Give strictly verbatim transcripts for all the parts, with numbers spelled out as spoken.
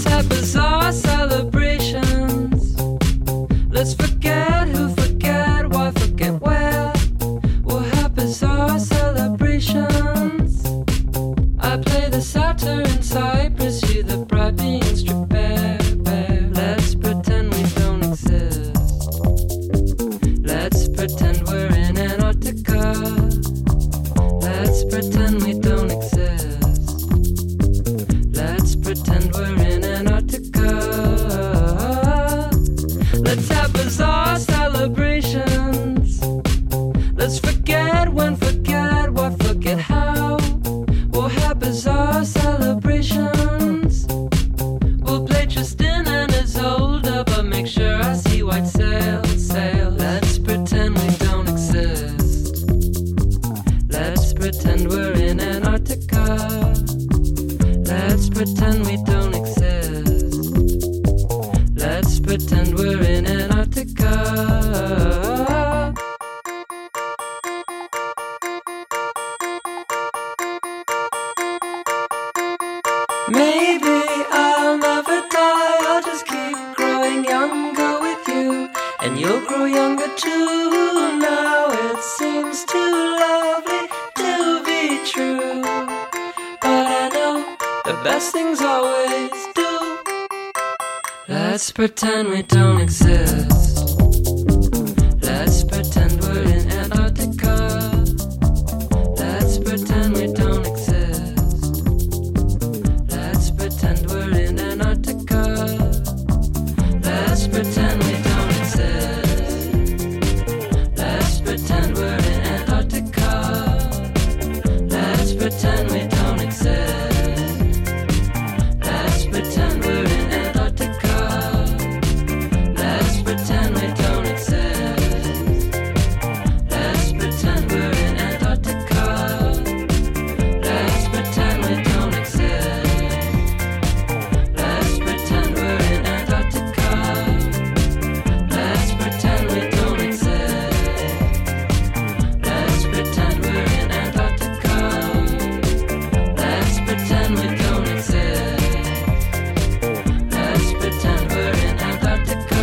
have bizarre celebrations. Let's forget who, forget why, forget where. We'll have bizarre celebrations. I play the satyr in Cyprus, you the bribing strip bear, bear. Let's pretend we don't exist. Let's pretend we're in Antarctica. Let's pretend we don't exist. Let's pretend we're in Antarctica. Let's have bizarre celebrations. Let's forget when, forget what, forget how. We'll have bizarre celebrations. We'll play Tristan and Isolde, but make sure I see white sail, sail. Let's pretend we don't exist. Let's pretend we're in Antarctica. Let's pretend we don't exist. Let's pretend we're in Antarctica. Maybe I'll never die, I'll just keep growing younger with you, and you'll grow younger too. Now it seems too lovely to be true, but I know the best things always do. Let's pretend we don't exist. Let's pretend we're in Antarctica. Let's pretend we don't exist. Let's pretend we're in Antarctica. Let's pretend we don't exist. Let's pretend we're in Antarctica. Let's pretend we don't exist. Let's pretend we're in Antarctica. Let's pretend we don't exist. Let's pretend we're in Antarctica. Let's pretend we don't exist. Let's pretend we're in Antarctica. Let's pretend we don't exist. Let's pretend we're in Antarctica. Let's pretend we don't exist. Let's pretend we're in Antarctica.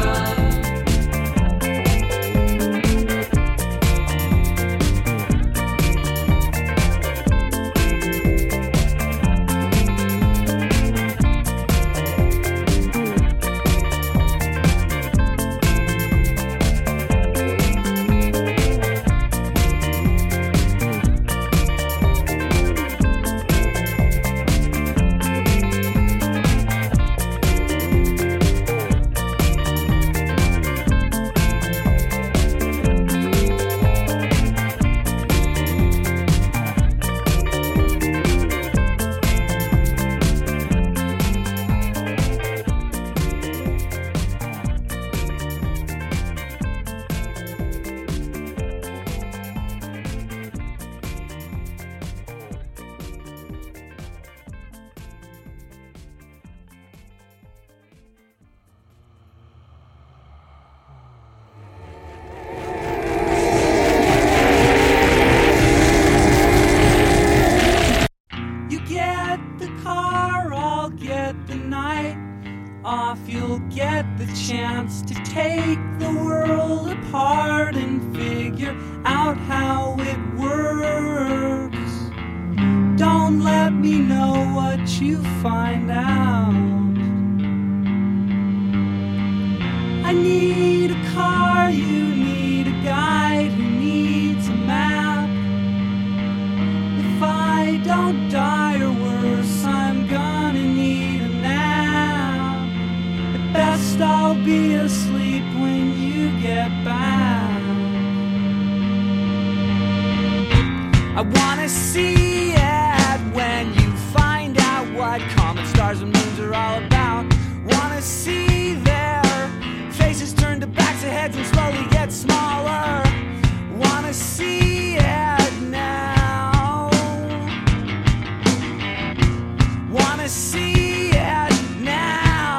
You get the car, I'll get the night off. You'll get the chance to take the world apart and figure out how it works. Don't let me know what you find out. I need a car, you need a guide who needs a map. If I don't die or worse, I'm gonna need a nap. At best I'll be asleep when you get back. I wanna see it when you find out what comet stars and moons are all about. Wanna see their faces turn to backs of heads and slowly get smaller. Wanna see it now. Wanna see it now.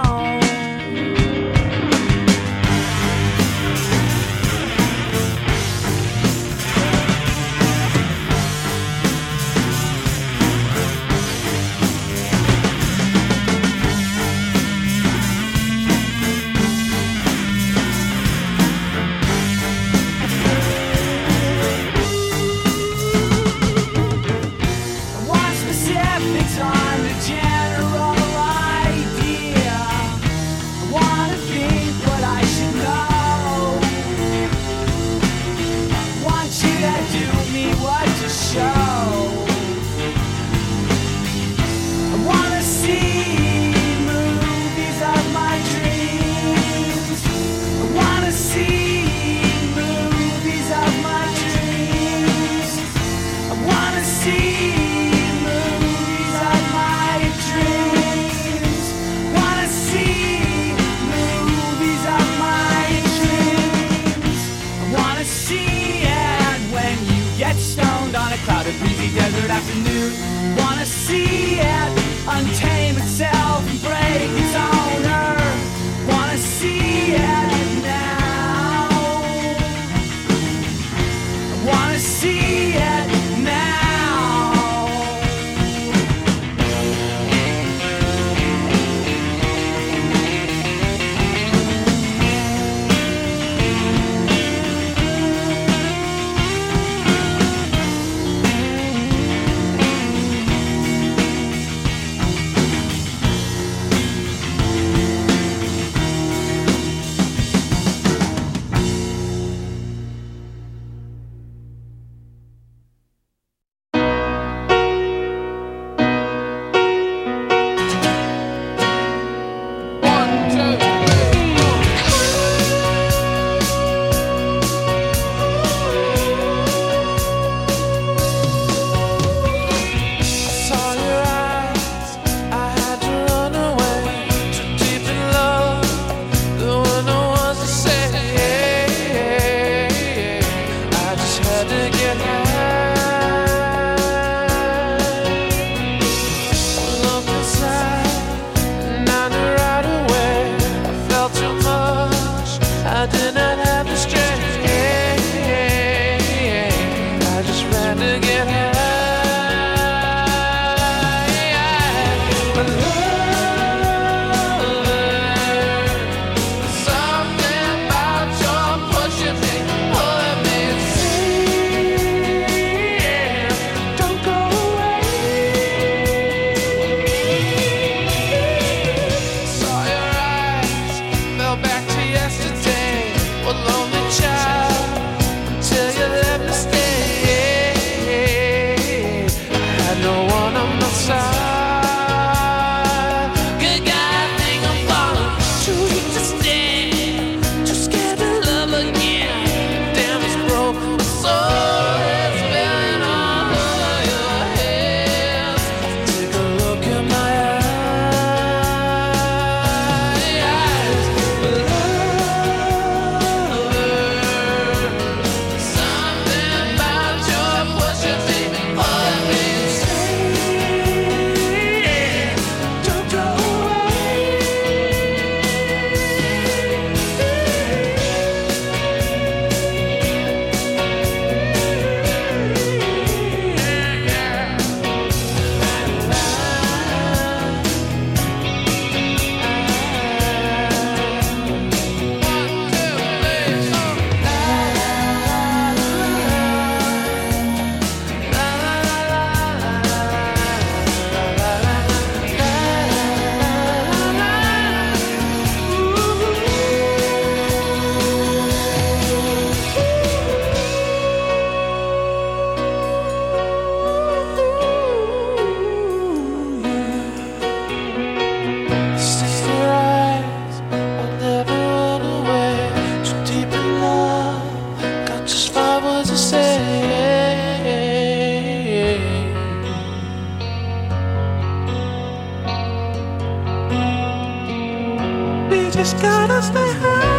just gotta stay high.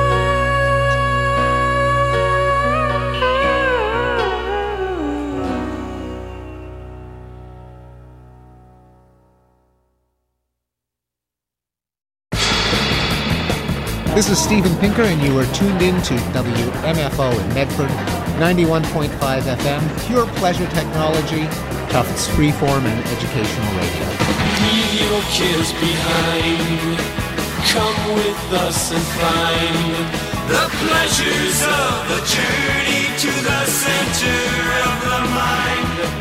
This is Steven Pinker, and you are tuned in to W M F O in Medford, ninety-one point five F M, pure pleasure technology, Tufts freeform and educational radio. Leave your cares behind. Come with us and find the pleasures of the journey to the center of the mind.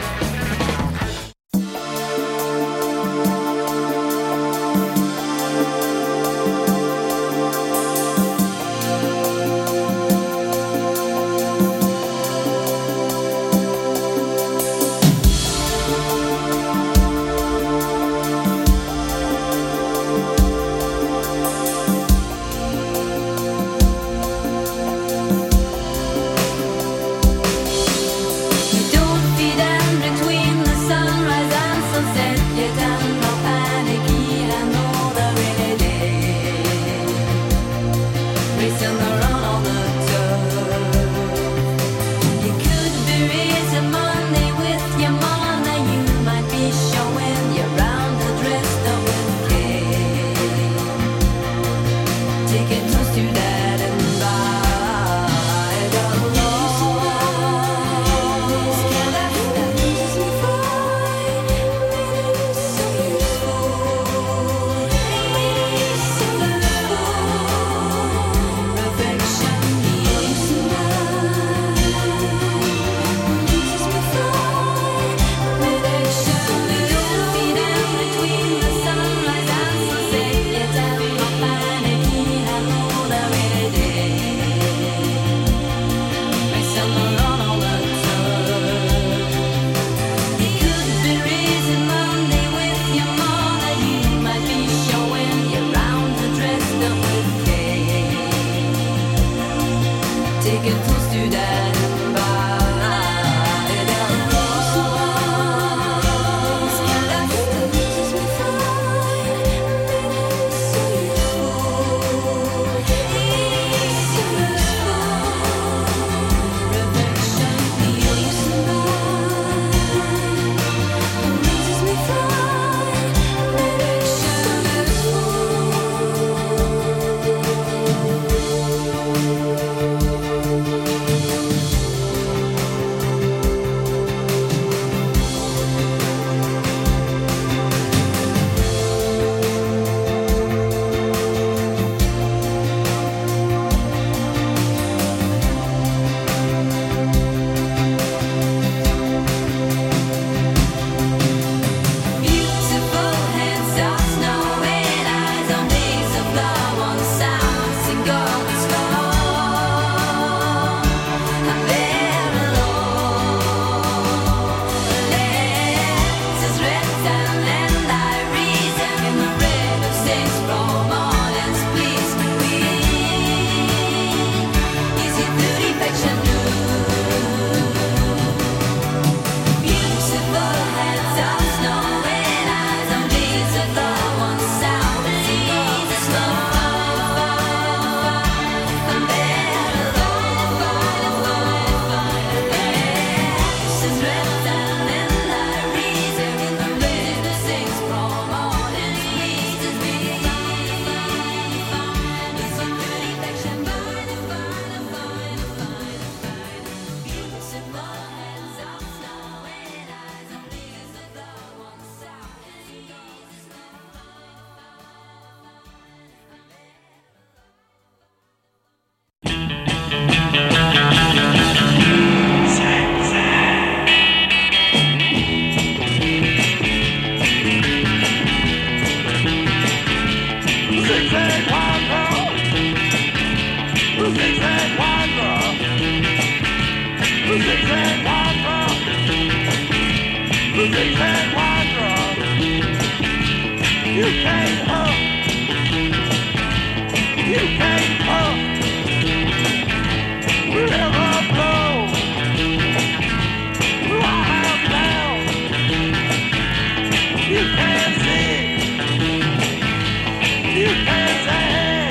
You can't say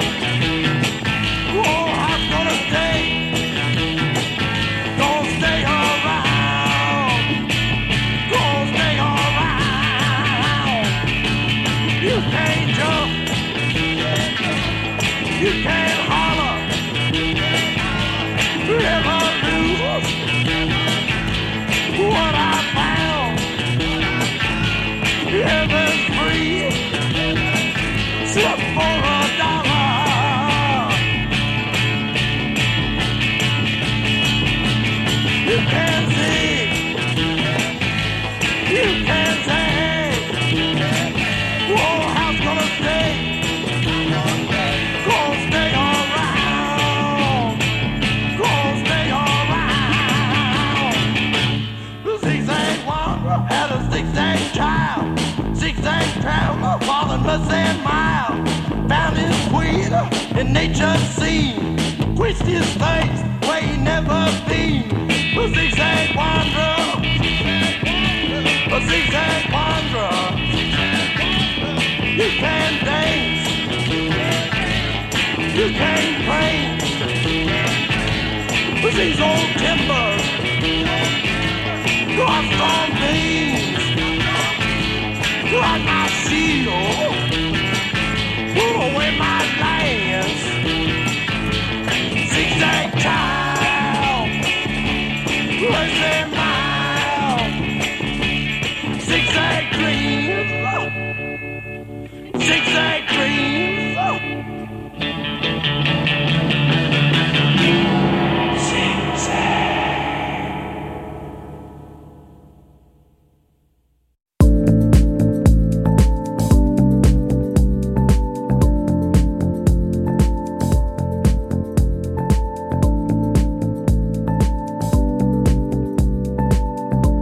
You can't jump. You can't holler. Never lose what I found. Heaven's free, except for a dollar. You can't see, you can't say, whoa, how's gonna stay? Gonna stay around, gonna stay around. The zigzag wanderer had a zigzag child, zigzag traveler, falling less than mile. Found his queen in nature's scene, quenched his face where he never been. A zigzag wanderer, a zigzag wanderer. You can't dance, you can't praise. With these old timbers, got strong beams, like my shield, pull away my lance. Zigzag child, crazy mile, zigzag dreams, zigzag dreams.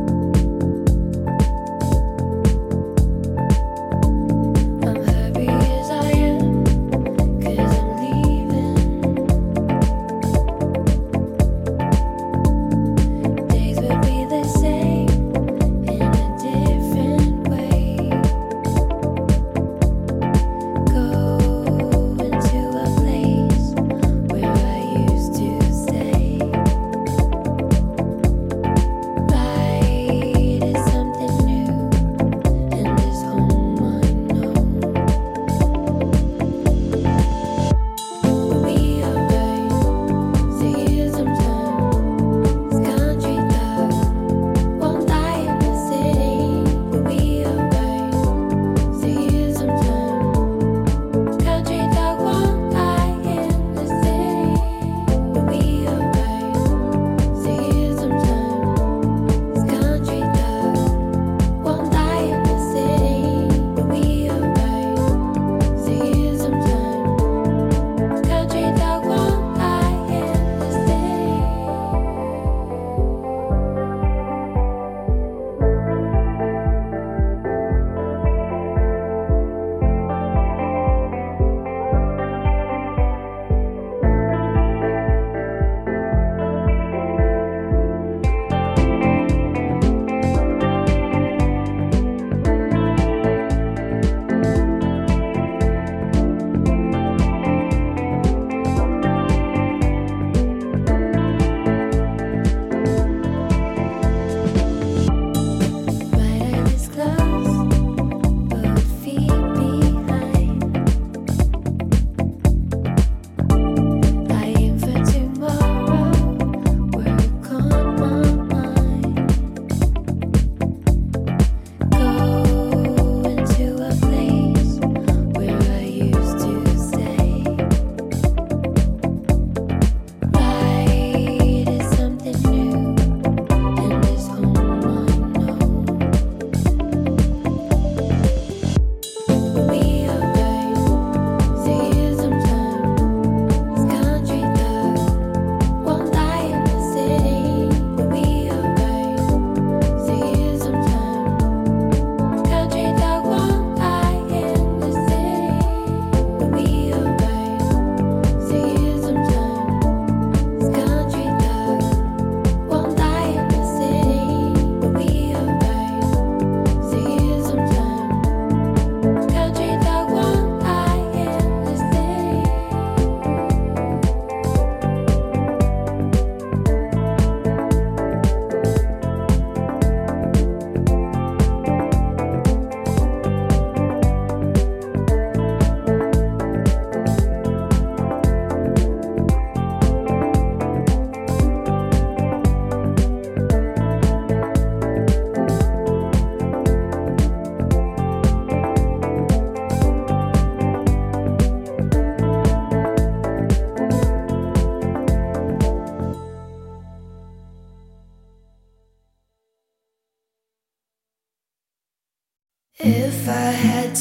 I'm happy.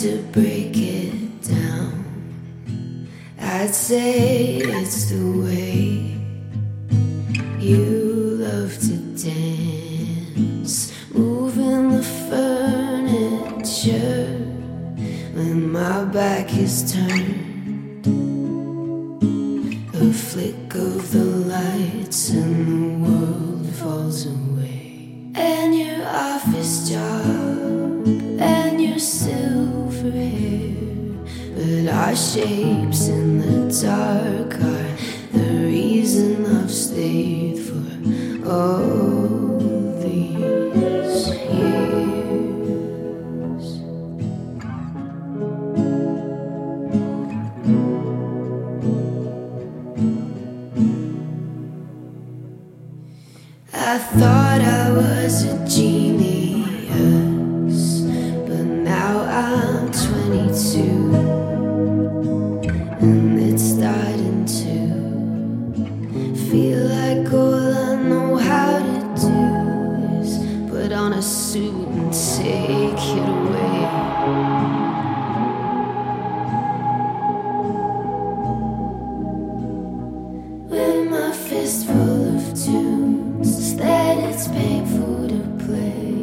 to break it down, I'd say it's the way you love to dance, moving the furniture when my back is turned. A flick of the lights and the world falls away. And your office job and your silver hair, but our shapes in the dark are the reason I've stayed for all these years. I thought I was a genius, but now I'm twenty-two, and it's starting to feel like all I know how to do is put on a suit and take it away. With my fist full of tunes that it's painful to play,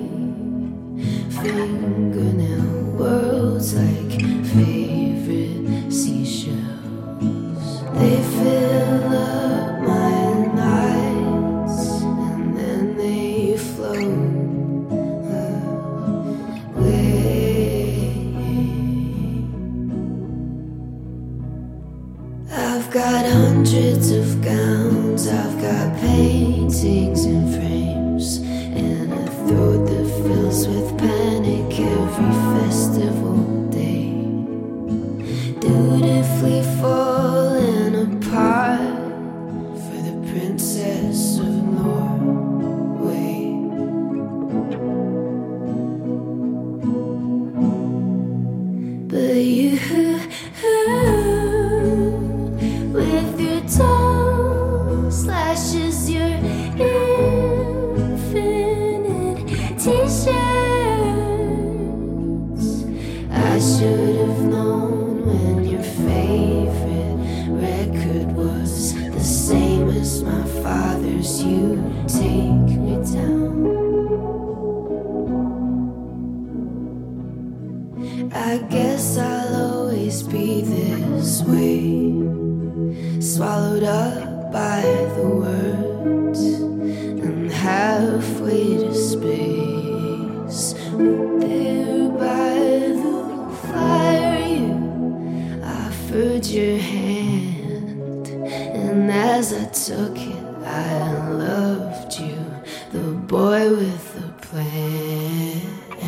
fingernail worlds like favorite seashells. They fill up my nights and then they float away. I've got hundreds of gowns, I've got paintings in frames, and a throat that fills with panic every festival day, dutifully falling apart for the princess of Norway. But you, with your tongue slashes your infinite t-shirts. I should have known when your favorite record was the same as my father's. You take me down. I guess I'll always be this way, swallowed up by the words and halfway to space. There by the fire you offered your hand, and as I took it I loved you, the boy with the plan.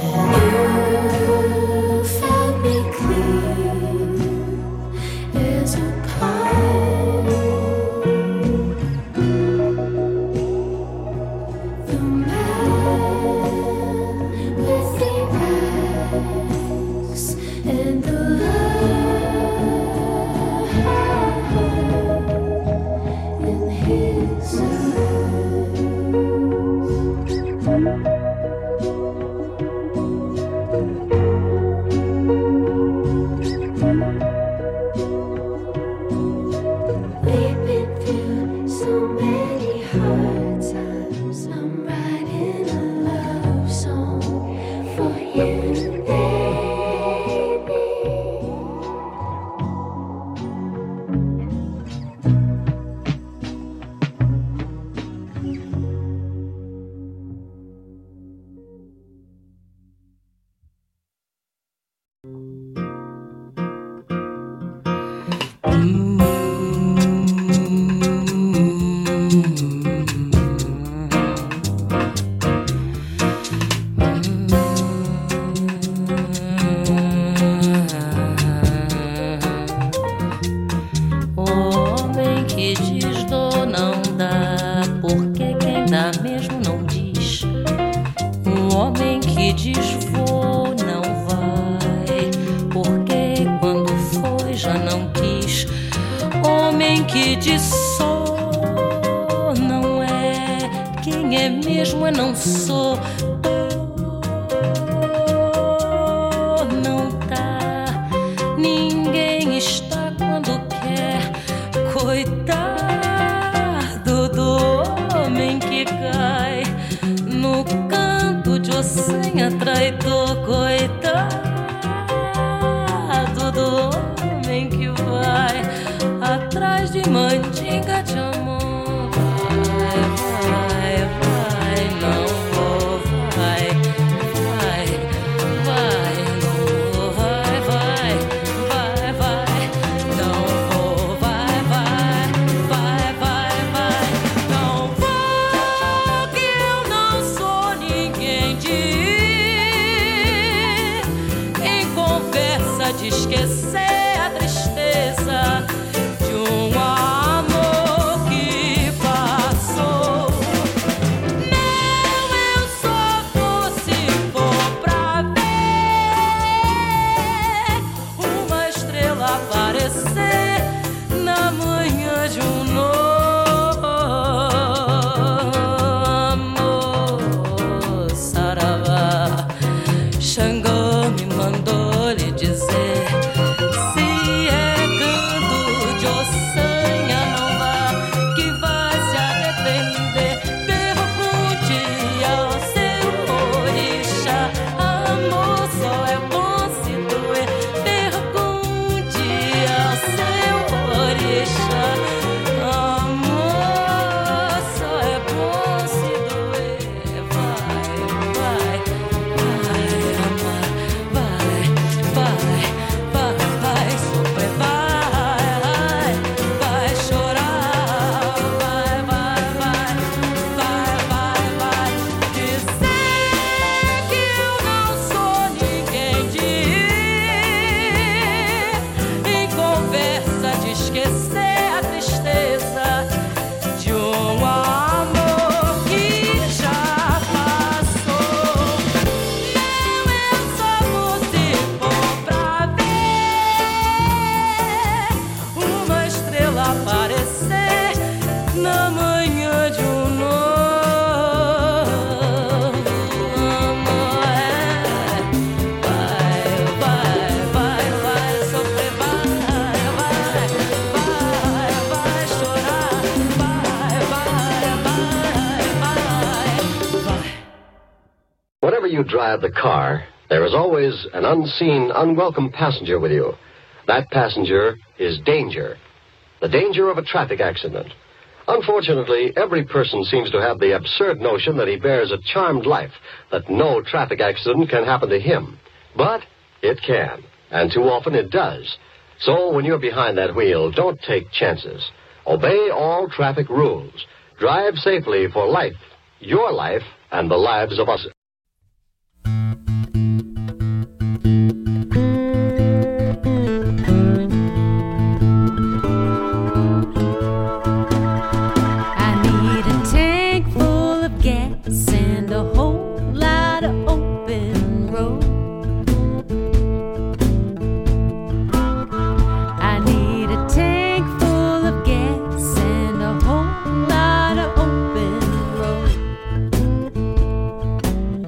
You felt me clean as a pie. The man with the axe and the light in his eyes. Não tá ninguém está quando quer. Coitado do homem que cai no canto de ossenha traidor. Coitado do homem que vai atrás de mandinga de amor. Vai, vai, vai, não vou, vai, vai, vai, não vou, vai, vai, vai, vai, não vou, vai, vai, vai, vai, vai, não vou, que eu não sou ninguém de ir em conversa de esquecer a tristeza de um amor que passou. Não, eu só vou se for pra ver uma estrela aparecer na manhã de um novo amor. Saravá, Xangô me mandou lhe dizer: se é canto de ossanha, não vá, que vai se arrepender. Pergunte ao seu orixá, amor só é bom se doer. Pergunte ao seu orixá, amor só é bom se doer. Vai, vai, vai amar, vai, vai, vai, vai sofrer, vai, vai chorar, vai, vai, vai, vai, vai, vai dizer que eu não sou ninguém de ir em conversa de esquecer a tristeza de um amor que já passou. Não, eu só vou se for pra ver uma estrela aparecer na manhã de um novo amor. Vai, vai, vai, vai sofrer, vai, vai, vai, vai chorar, vai, vai, vai, vai, vai. Whenever you drive the car, there is always an unseen, unwelcome passenger with you. That passenger is danger. The danger of a traffic accident. Unfortunately, every person seems to have the absurd notion that he bears a charmed life, that no traffic accident can happen to him. But it can, and too often it does. So when you're behind that wheel, don't take chances. Obey all traffic rules. Drive safely for life, your life, and the lives of us. I need a tank full of gas and a whole lot of open road. I need a tank full of gas and a whole lot of open road.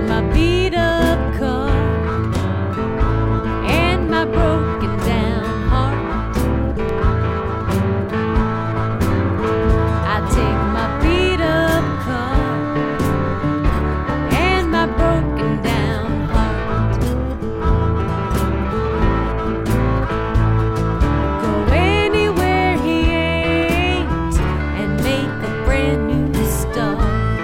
my beat up car and my broken down heart. I take my beat up car and my broken down heart. Go anywhere he ain't and make a brand new start.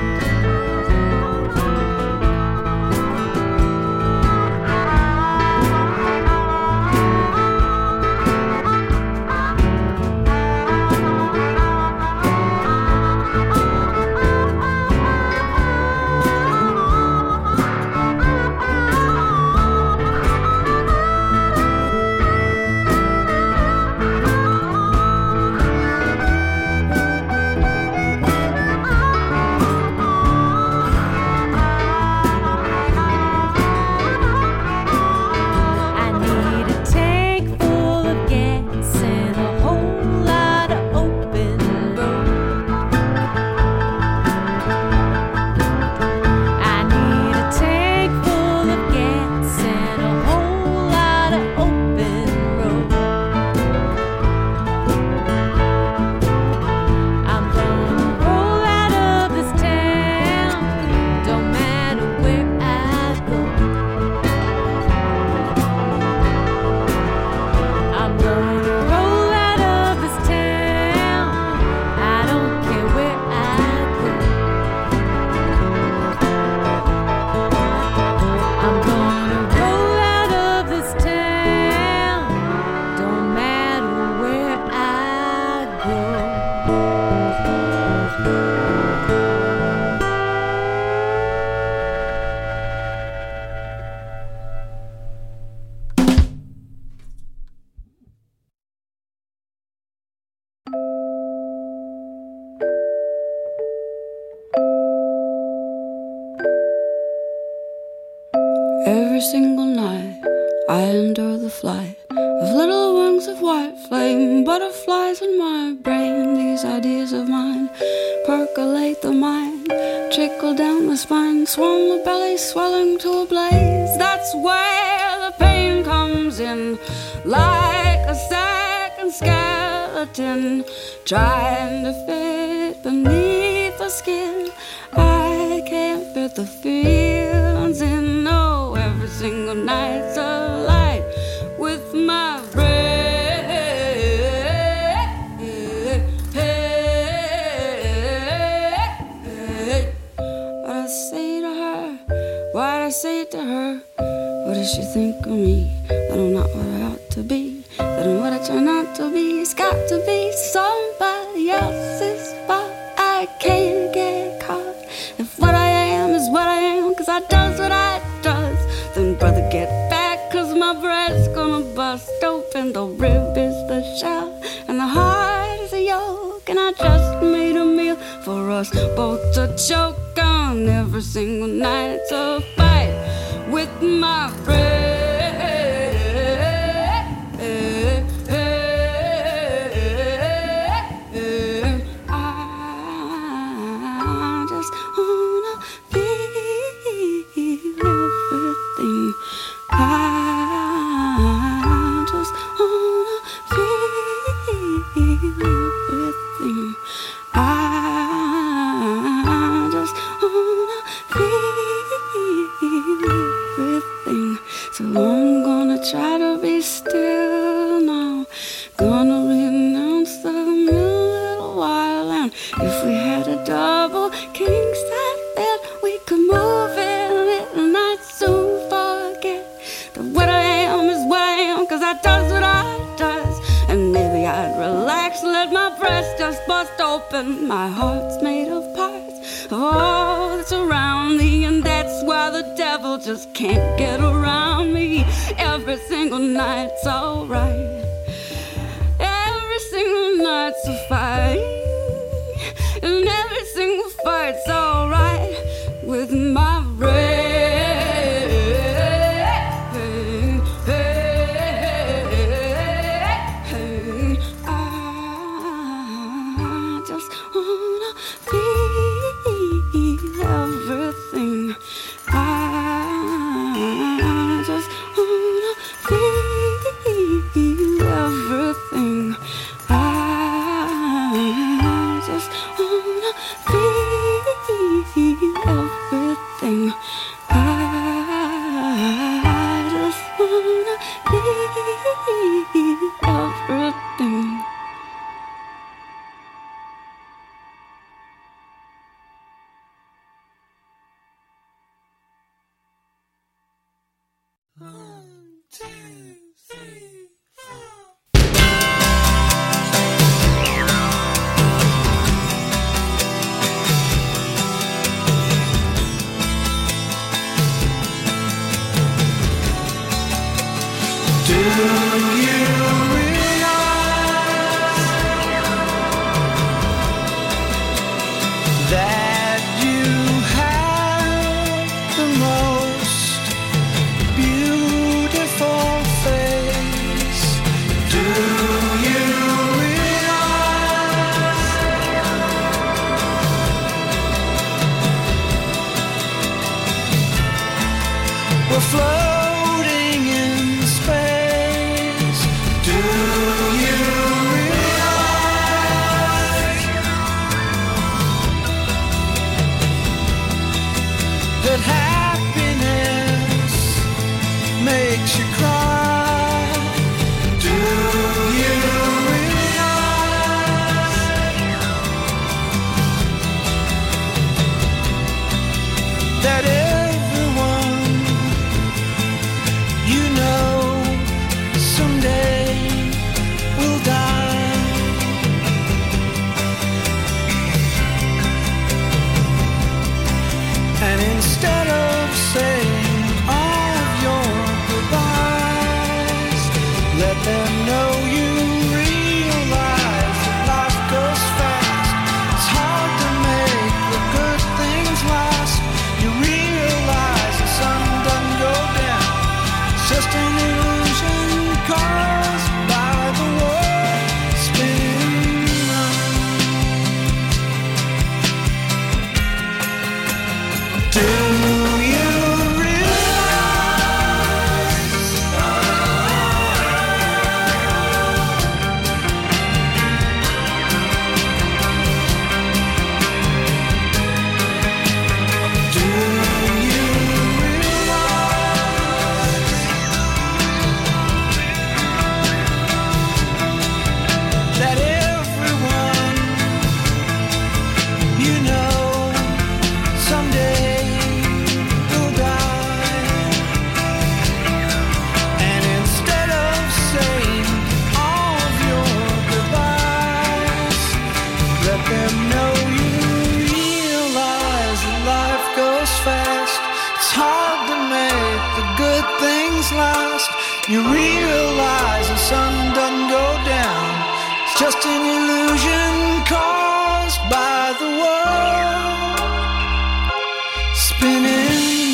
I need a tank full of gas and a whole lot of open road. I need a tank full of gas and a whole lot of open road. I'm gonna roll out of this town, don't matter where I go. I'm gonna roll out of this town, I don't care where I go. I'm gonna roll out of this town, don't matter where I go. Every single night I endure the flight of little wings of white flame, butterflies in my brain. These ideas of mine percolate the mind, trickle down the spine, swarm the belly, swelling to a blaze. That's where the pain comes in, like a second skeleton trying to fit beneath the skin. I can't fit the feelings in. No, every single night's a light with my brain. What I say to her, what I say to her, what does she think of me? That I'm not what I ought to be, that I'm what I turn out to be. It's got to be somebody else's fault. I can't get caught. If what I am is what I am, cause I does what I does, then brother get back, cause my breast's gonna bust open. The rib is the shell and the heart is a yolk, and I just made a meal for us both to choke on. Every single night's a fight with my breath. Try to be still now. Gonna renounce the little while. And if we had a double king size bed, we could move in it, and I'd soon forget that what I am is what I am, cause I does what I does. And maybe I'd relax, let my breast just bust open. My heart's made of parts of all that's around me, and that's why the devil just can't get around me. Every single night's alright. Every single night's a fight, and every single fight's alright with my brain. I just wanna feel everything. I you realize that you have the most beautiful face? Do you realize we're floating in space? Do you realize that happiness makes you cry? Do you realize that everyone you know someday will die? And instead of saying all of your goodbyes, let them know you realize that life goes fast. It's hard to make the good things last. You realize the sun doesn't go down. It's just an illusion caused by the world spinning round. Do you realize Do you realize that everyone you know someday will die? And instead of saying all of your goodbyes, let them know you realize that life goes fast. It's hard to make the good things last. You realize the sun doesn't go down. It's just an illusion caused by the world spinning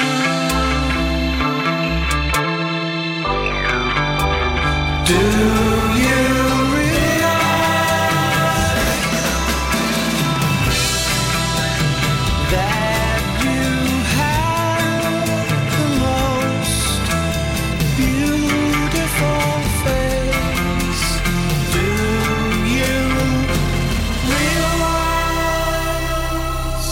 round. Do you realize that you have the most beautiful face? Do you realize?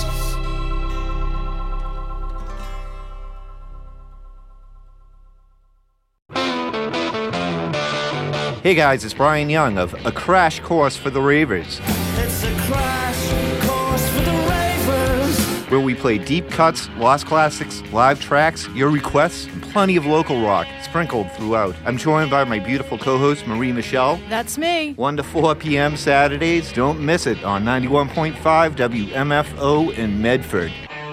Hey guys, it's Brian Young of A Crash Course for the Ravers, It's a crash course for the ravers. where we play deep cuts, lost classics, live tracks, your requests, and plenty of local rock sprinkled throughout. I'm joined by my beautiful co-host Marie Michelle. That's me. one to four p.m. Saturdays. Don't miss it on ninety-one point five W M F O in Medford.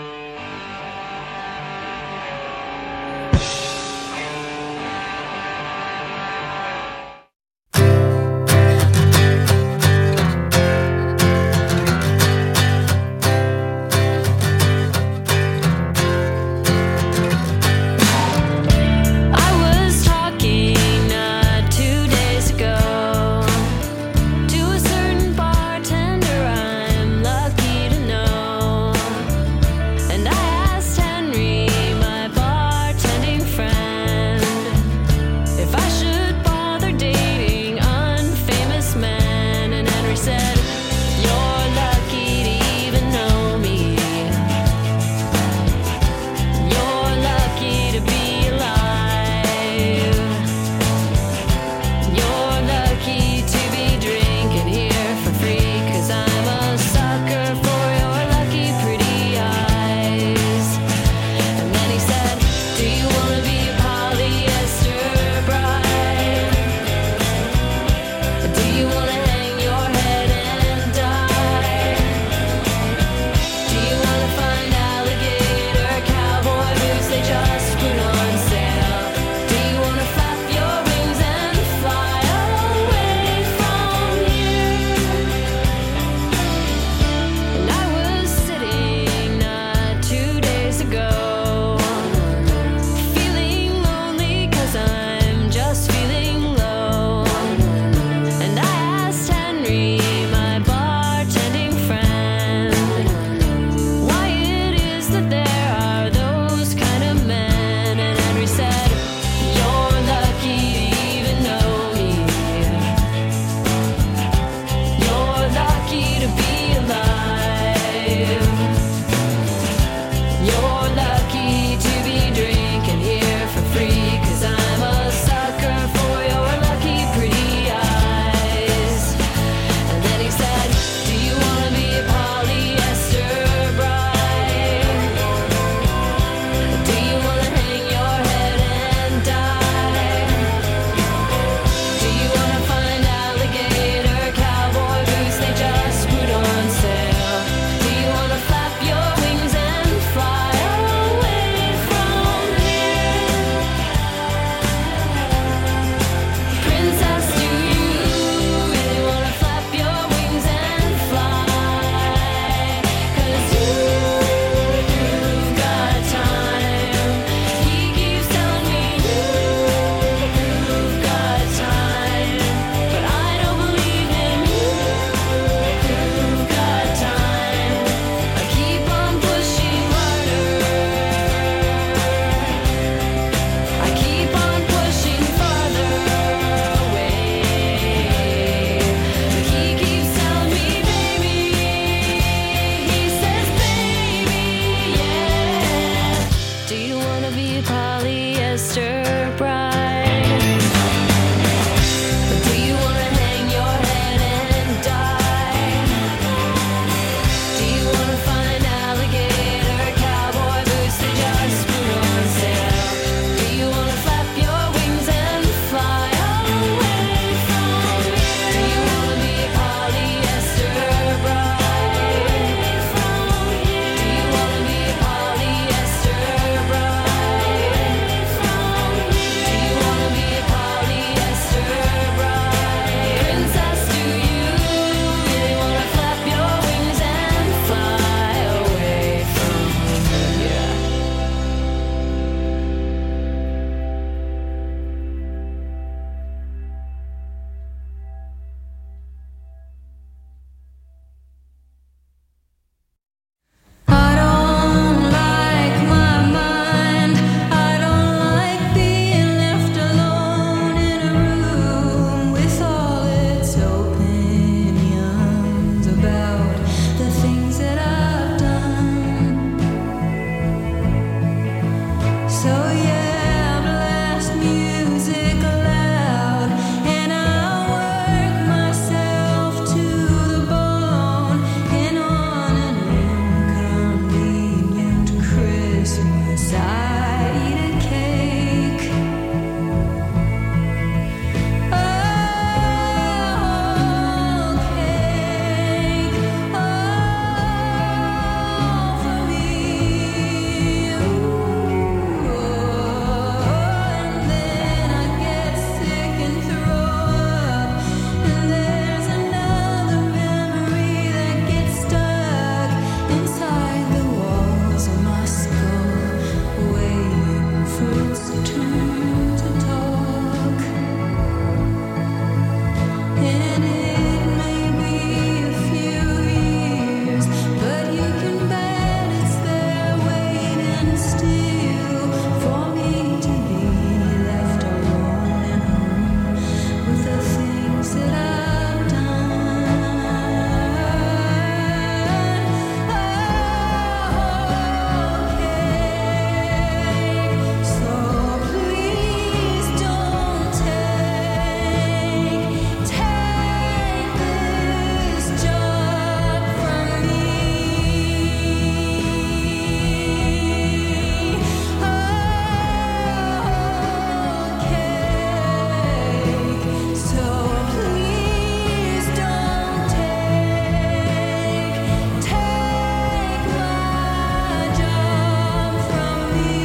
I was talking uh, two days ago to a certain bartender I'm lucky to know. you wanna be a polyester bride? Or do you wanna hang your head and die? Do you wanna find alligator cowboy boots that just put on sale? Do you wanna flap your wings and fly away from here? Do you wanna be a polyester bride? Do you wanna be a polyester bride? Do you wanna be a polyester bride? Princess, do you really wanna flap your wings and fly away from here? I don't like my mind. I don't like being left alone in a room with all its opinions about the things that I've done. So yeah, blast music loud, and I'll work myself to the bone, and on an inconvenient Christmas I eat a cake. Oh, cake, oh, for me. Ooh, and then I get sick and throw up, and there's another memory that gets stuck inside the walls of my skull, waiting for its turn to talk. And it may be a few years, but you can bet it's there waiting still for me to be left alone at home with the things that I've done. Okay, so please don't take take this job from me. Okay, so please don't take take my job from me.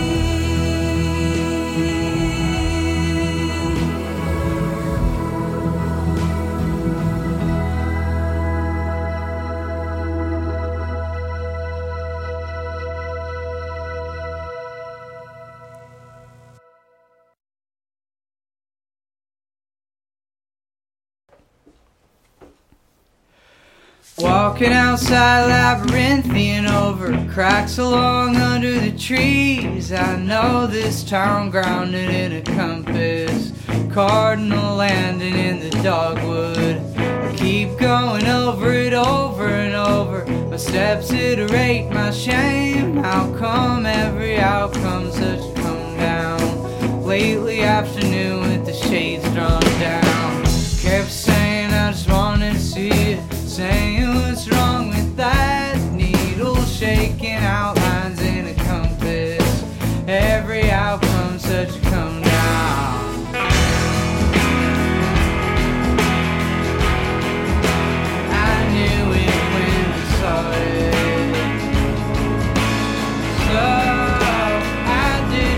Walking outside labyrinthian over cracks along under the trees. I know this town grounded in a compass, cardinal landing in the dogwood. I keep going over it over and over. My steps iterate my shame. How come every outcome's such a come down? Lately afternoon with the shades drawn down. Kept saying I just wanted to see it, saying what's wrong with that needle, shaking outlines in a compass. Every outcome's such a come down. I knew it when I saw it, so I did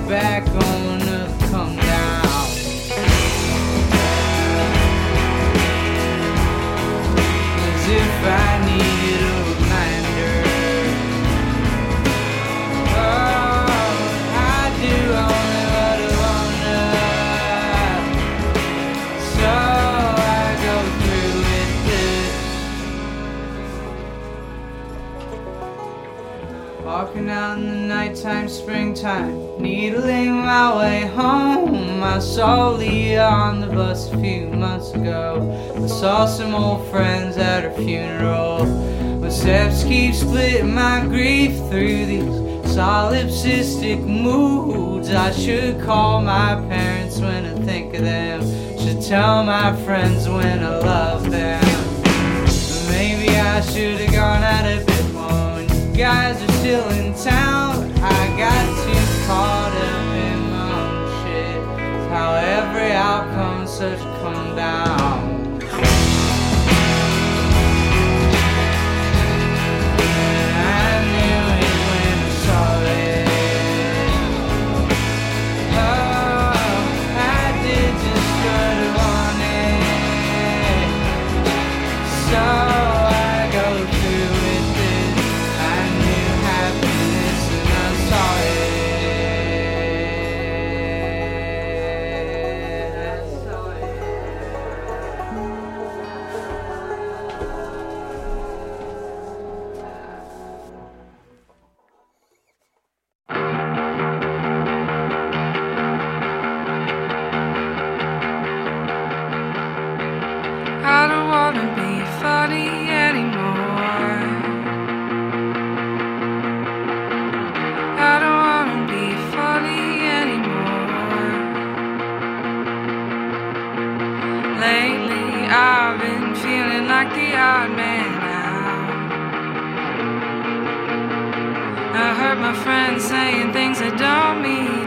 backbone of come down. As if I needed a reminder. Oh, I do only what I wanna. So I go through with this. Walking out in the nighttime, springtime, needling my way home. I saw Leah on the bus a few months ago. I saw some old friends at her funeral. My steps keep splitting my grief through these solipsistic moods. I should call my parents when I think of them. Should tell my friends when I love them. Maybe I should have gone out a bit more when you guys are still in town. I got too caught up in my own shit. It's how every outcome's such a come down. I knew it when I saw it. Oh, I did just what I wanted. So I go through with it. I knew happiness and I saw it. I saw it. I don't wanna be funny anymore. I don't wanna be funny anymore. Lately I've been feeling like the odd man out. I heard my friends saying things that don't mean